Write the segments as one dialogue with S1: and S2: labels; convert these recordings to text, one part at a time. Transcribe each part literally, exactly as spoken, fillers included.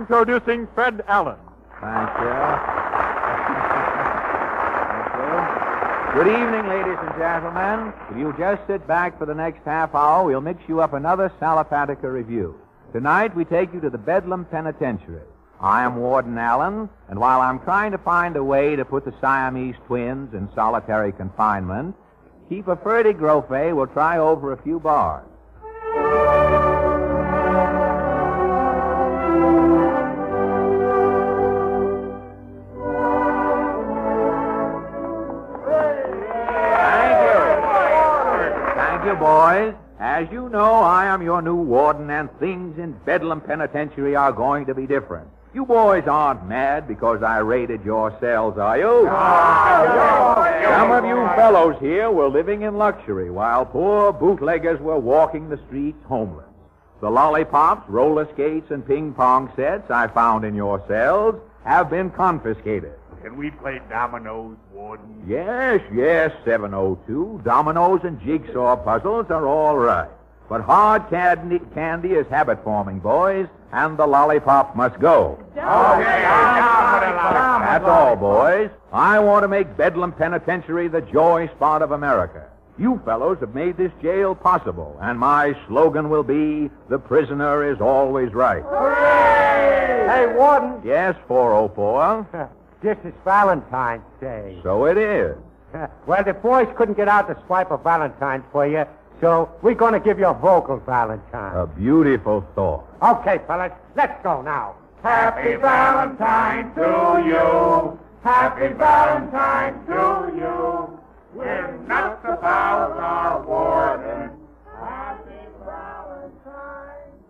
S1: Introducing Fred Allen.
S2: Thank you. Thank you. Good evening, ladies and gentlemen. If you just sit back for the next half hour, we'll mix you up another Salapatica review. Tonight, we take you to the Bedlam Penitentiary. I am Warden Allen, and while I'm trying to find a way to put the Siamese twins in solitary confinement, Keeper Ferdy Grofe will try over a few bars. Boys, as you know, I am your new warden, and things in Bedlam Penitentiary are going to be different. You boys aren't mad because I raided your cells, are you? Some of you fellows here were living in luxury, while poor bootleggers were walking the streets homeless. The lollipops, roller skates, and ping-pong sets I found in your cells have been confiscated.
S1: Can we play dominoes, Warden?
S2: Yes, yes, seven oh two. Dominoes and jigsaw puzzles are all right. But hard candy, candy is habit-forming, boys, and the lollipop must go.
S1: Okay,
S2: That's all, boys. I want to make Bedlam Penitentiary the joy spot of America. You fellows have made this jail possible, and my slogan will be, the prisoner is always right.
S3: Hooray! Hey, Warden.
S2: Yes, four oh four.
S3: This is Valentine's Day.
S2: So it is.
S3: Well, the boys couldn't get out to swipe a Valentine for you, so we're going to give you a vocal Valentine.
S2: A beautiful thought.
S3: Okay, fellas, let's go now.
S1: Happy Valentine to you. Happy Valentine to you. We're nuts about our warden. Happy Valentine.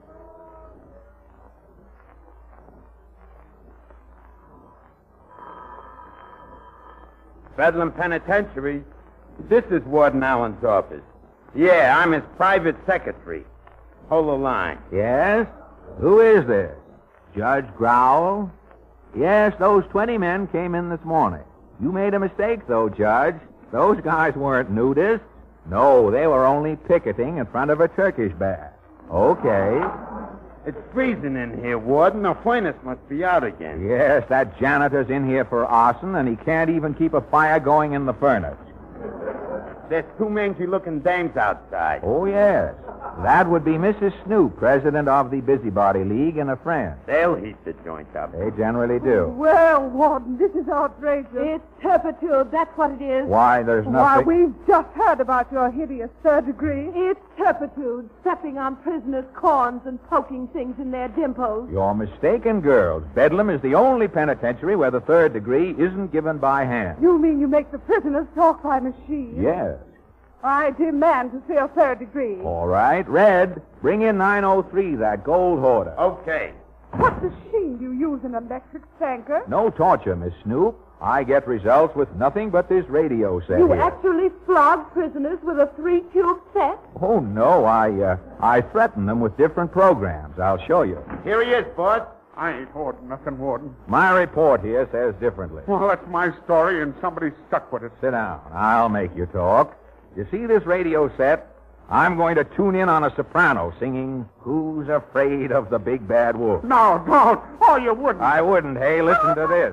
S4: Bedlam Penitentiary. This is Warden Allen's office. Yeah, I'm his private secretary. Hold the line.
S2: Yes? Who is this? Judge Growl? Yes, those twenty men came in this morning. You made a mistake, though, Judge. Those guys weren't nudists. No, they were only picketing in front of a Turkish bath. Okay.
S4: It's freezing in here, Warden. The furnace must be out again.
S2: Yes, that janitor's in here for arson, and he can't even keep a fire going in the furnace.
S4: There's two mangy-looking dames outside.
S2: Oh, yes. That would be Missus Snoop, president of the Busybody League, and a friend.
S4: They'll heat the joint up.
S2: They generally do.
S5: Well, Warden, this is outrageous. It's turpitude, that's what it is.
S2: Why, there's
S5: Why,
S2: nothing...
S5: we've just heard about your hideous third degree. It's turpitude, stepping on prisoners' corns and poking things in their dimples.
S2: You're mistaken, girls. Bedlam is the only penitentiary where the third degree isn't given by hand.
S5: You mean you make the prisoners talk by machine?
S2: Yes.
S5: I demand to see a third degree.
S2: All right. Red, bring in nine oh three, that gold hoarder.
S4: Okay.
S5: What machine do you use, an electric spanker?
S2: No torture, Miss Snoop. I get results with nothing but this radio set
S5: You
S2: here.
S5: actually flog prisoners with a three-tube set?
S2: Oh, no. I, uh, I threaten them with different programs. I'll show you.
S4: Here he is, boss.
S1: I ain't hoarding nothing, Warden.
S2: My report here says differently.
S1: Well, that's my story, and somebody's stuck with it.
S2: Sit down. I'll make you talk. You see this radio set? I'm going to tune in on a soprano singing, Who's Afraid of the Big Bad Wolf?
S1: No, don't. Oh, you wouldn't.
S2: I wouldn't. Hey, listen to this.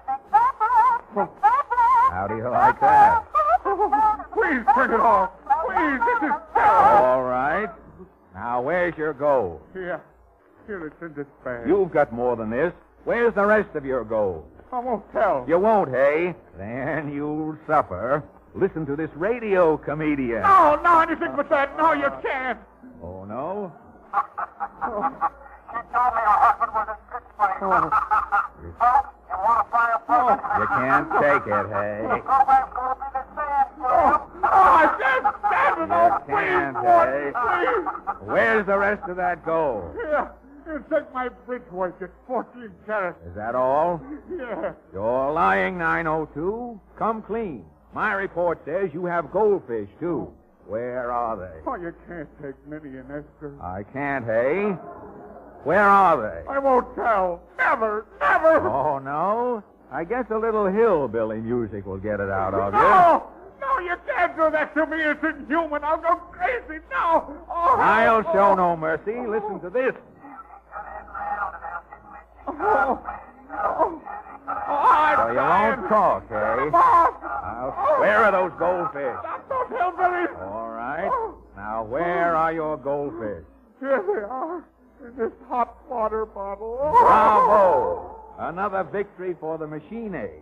S2: How do you like that?
S1: Please turn it off. Please, this is terrible.
S2: All right. Now, where's your gold?
S1: Here. Here, it's in this bag.
S2: You've got more than this. Where's the rest of your gold?
S1: I won't tell.
S2: You won't, hey? Then you'll suffer. Listen to this radio comedian.
S1: No, no, anything but that. No, you can't.
S2: Oh, no?
S6: She told me her husband was in six fight. So, you want to fly a bullet?
S2: You can't take it, hey?
S6: The program's going to be the same.
S1: Oh, I can't stand it. Oh,
S2: You can't,
S1: please,
S2: hey?
S1: Warden, please.
S2: Where's the rest of that gold?
S1: Here, here, take my bridge weight. It's fourteen carats.
S2: Is that all?
S1: Yeah.
S2: You're lying, nine oh two. Come clean. My report says you have goldfish, too. Where are they?
S1: Oh, you can't take Minnie and Esther.
S2: I can't, hey? Where are they?
S1: I won't tell. Never, never.
S2: Oh, no? I guess a little hillbilly music will get it out of you.
S1: No, no, you can't do that to me. It's inhuman. I'll go crazy. No. Oh,
S2: I'll
S1: oh.
S2: show no mercy. Listen to this.
S1: Oh, oh, I'm
S2: So you
S1: dying.
S2: won't talk, eh?
S1: Boss!
S2: Now, where are those goldfish?
S1: Stop those hillbillies!
S2: All right. Now, where are your goldfish?
S1: Here they are, in this hot water bottle.
S2: Bravo! Another victory for the machine age.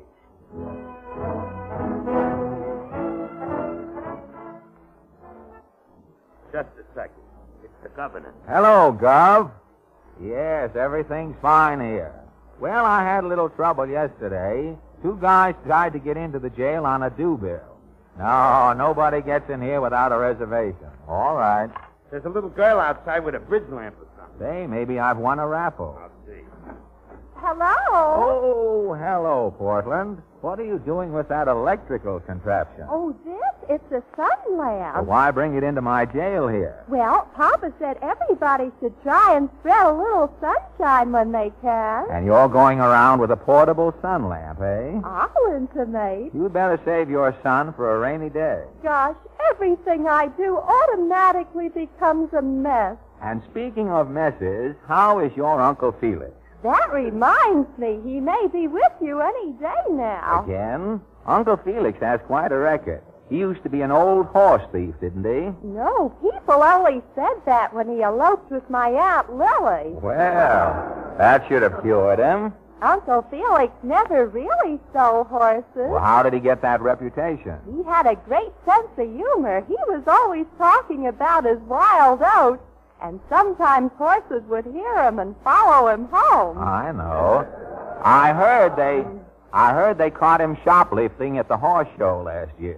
S4: Just a second. It's the governor.
S2: Hello, Gov. Yes, everything's fine here. Well, I had a little trouble yesterday. Two guys tried to get into the jail on a due bill. No, nobody gets in here without a reservation. All right.
S4: There's a little girl outside with a bridge lamp or something.
S2: Say, maybe I've won a raffle.
S4: I'll see.
S5: Hello?
S2: Oh, hello, Portland. What are you doing with that electrical contraption?
S5: Oh, this? It's a sun
S2: Well,
S5: lamp.
S2: why bring it into my jail here?
S5: Well, Papa said everybody should try and spread a little sunshine when they can.
S2: And you're going around with a portable sun lamp, eh?
S5: I'll intimate.
S2: You'd better save your son for a rainy day.
S5: Gosh, everything I do automatically becomes a mess.
S2: And speaking of messes, how is your Uncle Felix?
S5: That reminds me, he may be with you any day now.
S2: Again? Uncle Felix has quite a record. He used to be an old horse thief, didn't he?
S5: No, people only said that when he eloped with my Aunt Lily.
S2: Well, that should have cured him.
S5: Uncle Felix never really stole horses.
S2: Well, how did he get that reputation?
S5: He had a great sense of humor. He was always talking about his wild oats, and sometimes horses would hear him and follow him home.
S2: I know. I heard they... I heard they caught him shoplifting at the horse show last year.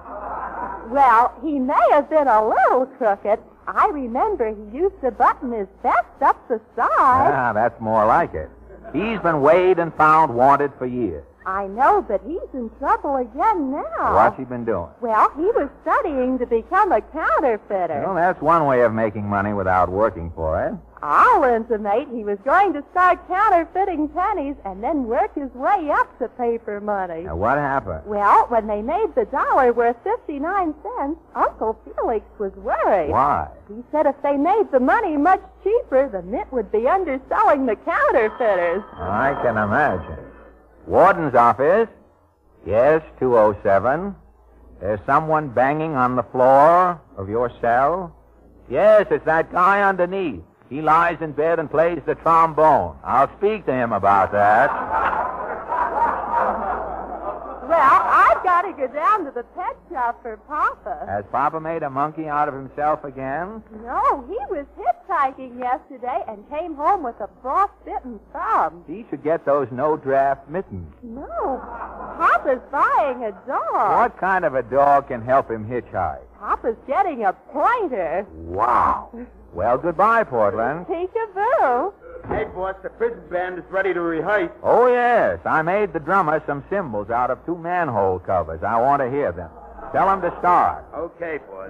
S5: Well, he may have been a little crooked. I remember he used to button his vest up the side.
S2: Ah, that's more like it. He's been weighed and found wanted for years.
S5: I know, but he's in trouble again now.
S2: What's he been doing?
S5: Well, he was studying to become a counterfeiter.
S2: Well, that's one way of making money without working for it.
S5: I'll intimate he was going to start counterfeiting pennies and then work his way up to paper money.
S2: Now, what happened?
S5: Well, when they made the dollar worth fifty-nine cents, Uncle Felix was worried.
S2: Why?
S5: He said if they made the money much cheaper, the mint would be underselling the counterfeiters.
S2: I can imagine. Warden's office? Yes, two oh seven. There's someone banging on the floor of your cell? Yes, it's that guy underneath. He lies in bed and plays the trombone. I'll speak to him about that.
S5: Well, I've got to go down to the pet shop for Papa.
S2: Has Papa made a monkey out of himself again?
S5: No, he was hitchhiking yesterday and came home with a frostbitten thumb.
S2: He should get those no-draft mittens.
S5: No, Papa's buying a dog.
S2: What kind of a dog can help him hitchhike?
S5: Papa's getting a pointer.
S2: Wow. Well, goodbye, Portland.
S5: Peekaboo.
S4: Hey, boss, the prison band is ready to rehearse.
S2: Oh, yes. I made the drummer some cymbals out of two manhole covers. I want to hear them. Tell them to start.
S4: Okay, boss.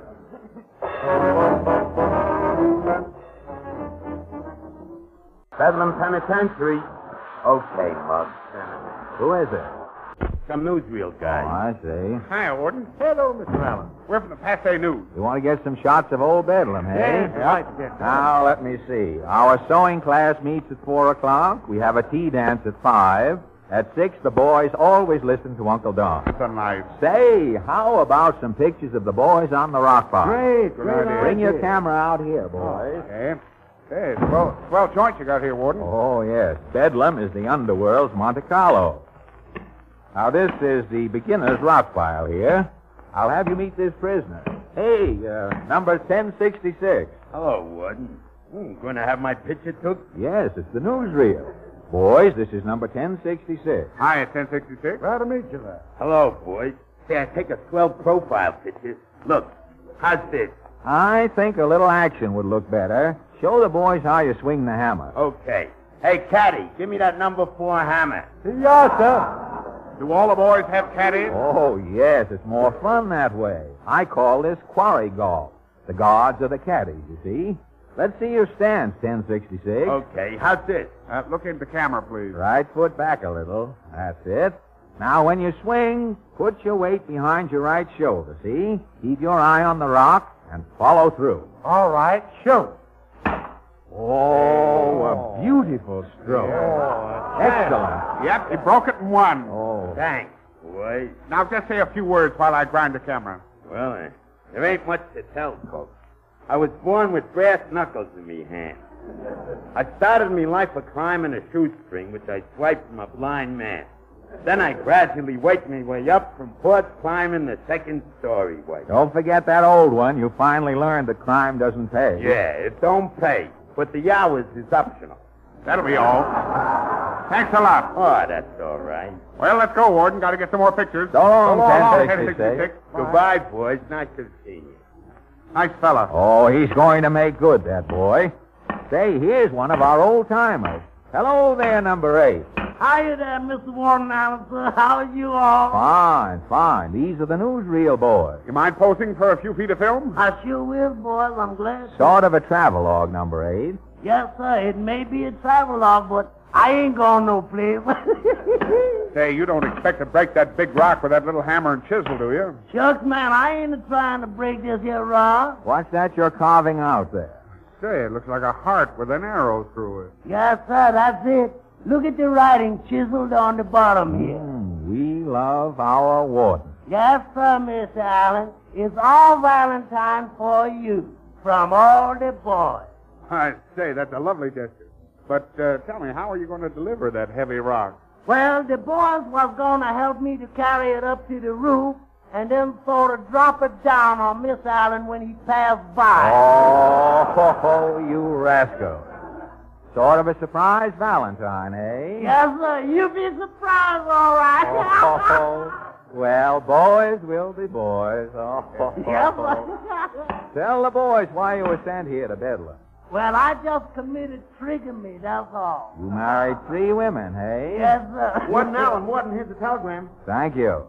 S4: Bedlam Penitentiary. Okay, Mug.
S2: Who is it?
S4: Some newsreel
S2: Oh,
S4: guy.
S2: I see.
S1: Hi, Warden. Hello, Mister Allen. We're from the Passe News.
S2: You want to get some shots of old Bedlam, eh?
S1: right. Yeah.
S2: Now, let me see. Our sewing class meets at four o'clock. We have a tea dance at five. At six, the boys always listen to Uncle Don.
S1: It's a knife.
S2: Say, how about some pictures of the boys on the rock bar?
S1: Great, great
S2: Bring your
S1: idea.
S2: camera out here, boys.
S1: Okay. Hey, swell, swell joint you got here, Warden.
S2: Oh, yes. Bedlam is the underworld's Monte Carlo. Now, this is the beginner's rock pile here. I'll have you meet this prisoner. Hey, uh, number ten sixty-six.
S4: Hello, Warden. Hmm, going to have my picture took?
S2: Yes, it's the newsreel. Boys, this is number ten sixty-six.
S1: Hi, it's ten sixty-six. Glad to meet you there.
S4: Hello, boys. Say, I take a swell profile picture. Look, how's this?
S2: I think a little action would look better. Show the boys how you swing the hammer.
S4: Okay. Hey, Caddy, give me that number four hammer.
S3: Yes, sir.
S1: Do all the boys have caddies?
S2: Oh, yes, it's more fun that way. I call this quarry golf. The gods are the caddies, you see. Let's see your stance, ten sixty-six.
S4: Okay, how's this?
S1: Uh, look into the camera, please.
S2: Right foot back a little. That's it. Now, when you swing, put your weight behind your right shoulder, see? Keep your eye on the rock and follow through.
S3: All right, shoot.
S2: Oh, a beautiful stroke.
S4: Oh,
S2: Excellent.
S1: Yep, he broke it in one.
S2: Oh.
S4: Thanks, boys.
S1: Now just say a few words while I grind the camera.
S4: Well, uh, there ain't much to tell, folks. I was born with brass knuckles in me hands. I started me life of crime in a shoestring, which I swiped from a blind man. Then I gradually worked my way up from porch climbing the second story way.
S2: Don't forget that old one. You finally learned that crime doesn't pay.
S4: Yeah, it don't pay, but the hours is optional.
S1: That'll be all. Thanks a lot.
S4: Oh, that's all right.
S1: Well, let's go, Warden. Got to get some more pictures.
S2: So long,
S1: ten
S2: ten sixty-six.
S4: Goodbye, boys. Nice to see you.
S1: Nice fella.
S2: Oh, he's going to make good, that boy. Say, here's one of our old-timers. Hello there, number eight.
S7: Hiya there, Mister Warden Allen, sir. How are you all?
S2: Fine, fine. These are the newsreel boys.
S1: You mind posing for a few feet of film?
S7: I sure will, boys. I'm glad.
S2: Sort of a travelogue, number eight.
S7: Yes, sir. It may be a travelogue, but I ain't going no place.
S1: Say, you don't expect to break that big rock with that little hammer and chisel, do you?
S7: Shucks, man, I ain't trying to break this here rock.
S2: What's that you're carving out there?
S1: Say, it looks like a heart with an arrow through it.
S7: Yes, sir, that's it. Look at the writing chiseled on the bottom here.
S2: Mm, we love our warden.
S7: Yes, sir, Mister Allen. It's all Valentine for you from all the boys.
S1: I say, that's a lovely gesture. But uh, tell me, how are you going to deliver that heavy rock?
S7: Well, the boys was going to help me to carry it up to the roof and then sort of drop it down on Miss Allen when he passed by.
S2: Oh, you rascal. Sort of a surprise Valentine, eh?
S7: Yes, sir. You be surprised, all right.
S2: Oh, well, boys will be boys. Oh,
S7: Yes, sir.
S2: Tell the boys why you were sent here to Bedlam.
S7: Well, I just committed trigamy, that's all.
S2: You married three women, hey?
S7: Yes, sir.
S3: Warden Allen, Warden, here's the telegram.
S2: Thank you.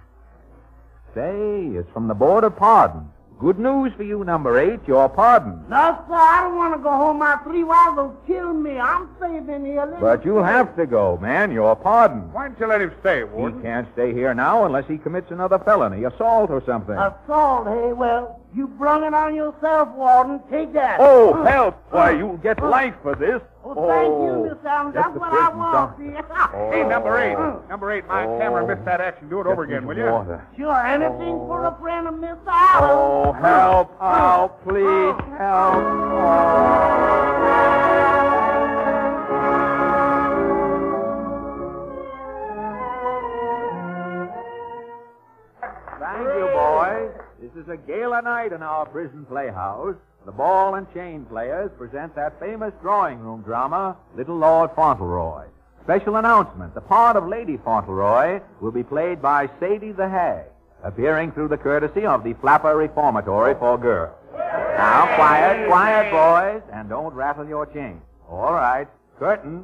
S2: Say, it's from the Board of Pardons. Good news for you, number eight. You're pardoned.
S7: No, sir, I don't want to go home. My three wives will kill me. I'm safe in here. Let
S2: But
S7: me
S2: you'll
S7: stay.
S2: have to go, man. You're pardoned.
S1: Why don't you let him stay,
S2: He
S1: Warden?
S2: can't stay here now unless he commits another felony, assault or something.
S7: Assault, hey? Well, you brung it on yourself, Warden. Take that.
S2: Oh, help! Why, you'll get life for this.
S7: Well, thank you, Miss Allen.
S2: Yes,
S7: That's
S2: the
S7: what I
S2: prison
S7: want.
S2: doctor.
S1: Hey, number eight.
S2: Oh.
S1: Number eight, my
S2: Oh.
S1: camera missed that action. Do it over again, will you?
S2: Water.
S7: Sure, anything for a friend of Miss Allen.
S2: Oh, help! Oh, please, help! Thank you, boys. This is a gala night in our prison playhouse. The ball and chain players present that famous drawing room drama, Little Lord Fauntleroy. Special announcement, the part of Lady Fauntleroy will be played by Sadie the Hag, appearing through the courtesy of the Flapper Reformatory for Girls. Now, quiet, quiet, boys, and don't rattle your chain. All right, curtain.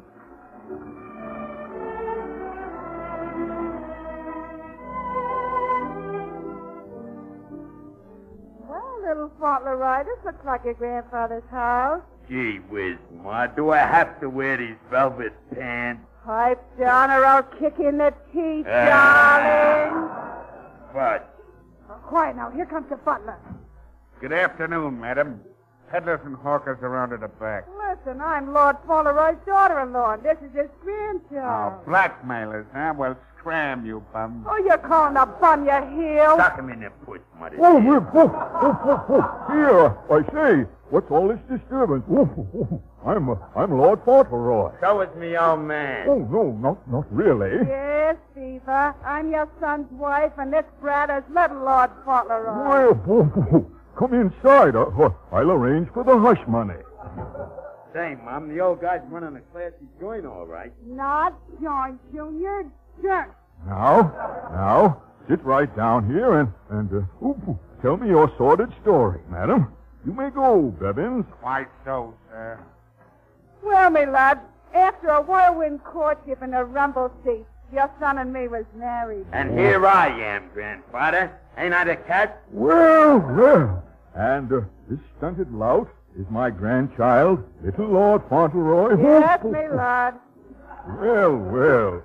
S5: Well, little Fauntleroy, this looks like your grandfather's house.
S4: Gee whiz, Ma, do I have to wear these velvet pants?
S5: Pipe down or I'll kick in the teeth,
S4: Ah.
S5: darling.
S4: But
S5: Oh, quiet now. Here comes the butler.
S1: Good afternoon, madam. Peddlers and hawkers around at the back.
S5: Listen, I'm Lord Fauntleroy's daughter-in-law, and this is his
S1: Oh,
S5: grandchild.
S1: blackmailers, huh? Well, scram, you bum.
S5: Oh, you're calling a bum, you heel.
S4: suck him in the puss, mother.
S8: Oh, oh, oh, oh, oh, here, I say, what's all this disturbance? Oh, oh, oh. I'm, uh, I'm Lord Fauntleroy.
S4: So is me old man.
S8: Oh, no, not, not really.
S5: Yes, Beaver. I'm your son's wife, and this brat is little Lord Fauntleroy.
S8: Well, oh, oh, come inside. Uh, uh, I'll arrange for the hush money.
S4: Say, Mom, the old guy's running a classy joint, all right.
S5: Not joint, Junior. Jerk.
S8: Now, now, sit right down here and, and uh, ooh, ooh, tell me your sordid story, madam. You may go, Bebbins.
S1: Why so, sir?
S5: Well, me lad, after a whirlwind courtship and a rumble seat, your son and me was married.
S4: And here I am, grandfather. Ain't I the cat?
S8: Well, well. And uh, this stunted lout is my grandchild, little Lord Fauntleroy.
S5: Yes, me lad.
S8: Well, well.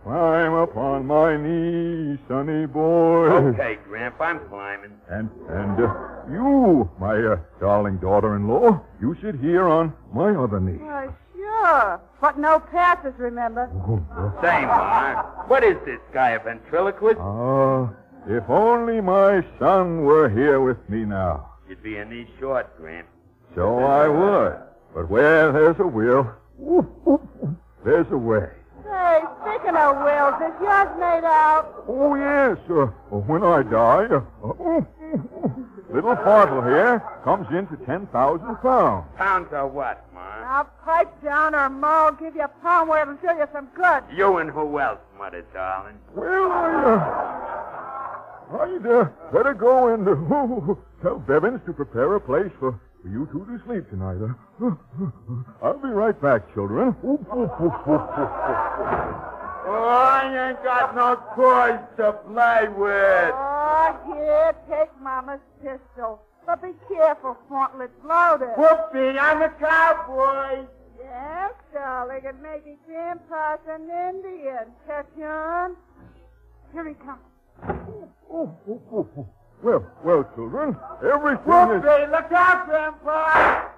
S8: climb upon my knee, sonny boy.
S4: Okay, Grandpa, I'm climbing.
S8: And, and, uh, you, my uh, darling daughter-in-law, you sit here on my other knee.
S5: Why, sure. But no passes, remember?
S4: Say, Ma, what is this guy, a ventriloquist?
S8: Ah, if only my son were here with me now.
S4: You'd be a knee short, Grandpa.
S8: So I would. But where there's a will, there's a way.
S5: Say, speaking of wills, is yours made out?
S8: Oh, yes. Uh, when I die, uh, little Fartle here comes into ten thousand pounds.
S4: Pounds of what, Ma?
S5: Now, pipe down or Ma will give you a pound where it'll do you some good.
S4: You and who else, Mother darling?
S8: Well, I, uh, I'd uh, better go and uh, tell Bevins to prepare a place for, for you two to sleep tonight. Uh, I'll be right back, children.
S4: Oh, I ain't got no toys to play with.
S5: Oh, here, take Mama's pistol. But be careful, Fontle, it's loaded.
S4: Whoopee, I'm a cowboy.
S5: Yes, darling, and maybe Grandpa's an Indian. Catch on? Here he comes.
S8: Oh, oh, oh, oh. Well, well, children, everything
S4: Whoopee,
S8: is...
S4: look out, Grandpa.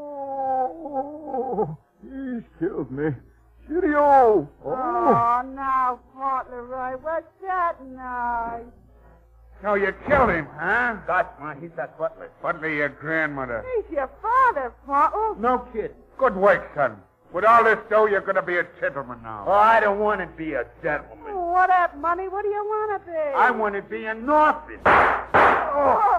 S8: Oh, he's killed me. Shitty-o.
S5: Oh, oh now, Fauntleroy, what's that noise?
S1: So you killed him, huh?
S4: Gosh, Ma, he's that butler.
S1: Butler, your grandmother.
S5: He's your father, Fontle.
S4: No kid.
S1: Good work, son. With all this dough, you're going to be a gentleman now.
S4: Oh, I don't want to be a gentleman.
S5: Oh, what up, money? What do you want to be?
S4: I want to be an orphan.
S5: Oh,